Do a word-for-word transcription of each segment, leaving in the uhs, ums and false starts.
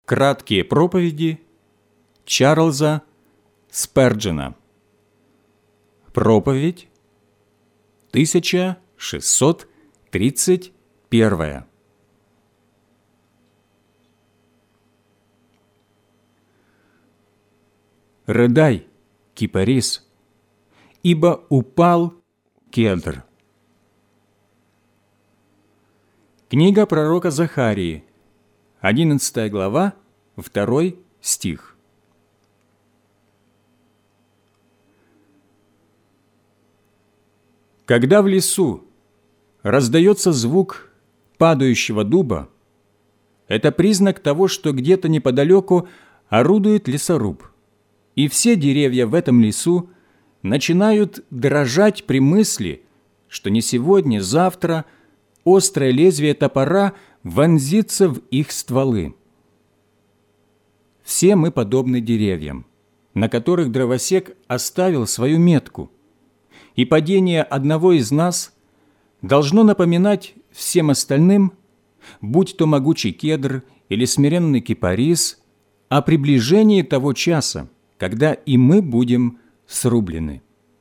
Краткие проповеди Чарльза Сперджена. Проповедь тысяча шестьсот тридцать первая. Рыдай, кипарис, ибо упал кедр. Книга пророка Захарии, одиннадцатая глава, второй стих. Когда в лесу раздается звук падающего дуба, это признак того, что где-то неподалеку орудует лесоруб, и все деревья в этом лесу начинают дрожать при мысли, что не сегодня-завтра острое лезвие топора вонзится в их стволы. Все мы подобны деревьям, на которых дровосек оставил свою метку, и падение одного из нас должно напоминать всем остальным, будь то могучий кедр или смиренный кипарис, о приближении того часа, когда и мы будем срублены.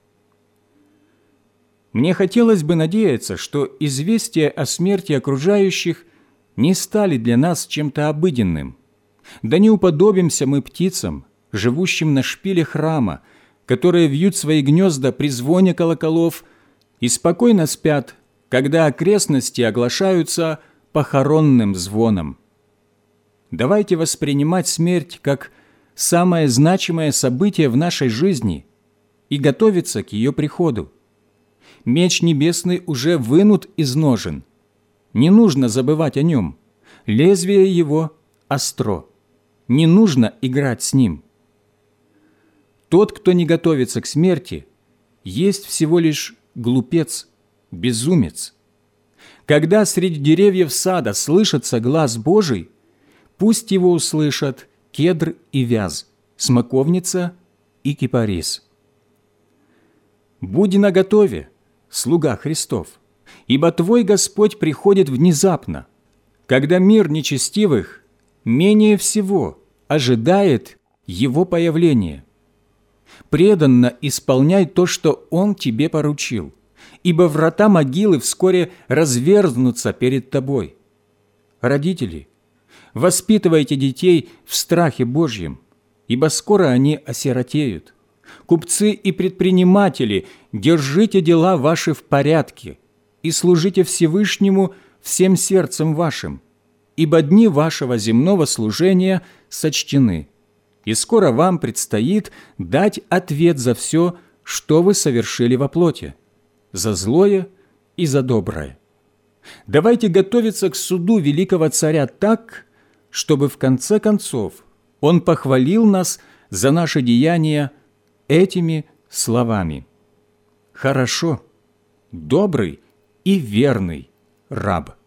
Мне хотелось бы надеяться, что известия о смерти окружающих не стали для нас чем-то обыденным. Да не уподобимся мы птицам, живущим на шпиле храма, которые вьют свои гнезда при звоне колоколов и спокойно спят, когда окрестности оглашаются похоронным звоном. Давайте воспринимать смерть как самое значимое событие в нашей жизни и готовиться к ее приходу. Меч небесный уже вынут из ножен. Не нужно забывать о нем. Лезвие его остро. Не нужно играть с ним. Тот, кто не готовится к смерти, есть всего лишь глупец, безумец. Когда среди деревьев сада слышится глас Божий, пусть его услышат кедр и вяз, смоковница и кипарис. Будь наготове, слуга Христов, ибо Твой Господь приходит внезапно, когда мир нечестивых менее всего ожидает Его появления. Преданно исполняй то, что Он тебе поручил, ибо врата могилы вскоре разверзнутся перед тобой. Родители, воспитывайте детей в страхе Божьем, ибо скоро они осиротеют. Купцы и предприниматели, держите дела ваши в порядке и служите Всевышнему всем сердцем вашим, ибо дни вашего земного служения сочтены, и скоро вам предстоит дать ответ за все, что вы совершили во плоти, за злое и за доброе. Давайте готовиться к суду великого царя так, чтобы в конце концов он похвалил нас за наши деяния этими словами: «Хорошо, добрый и верный раб».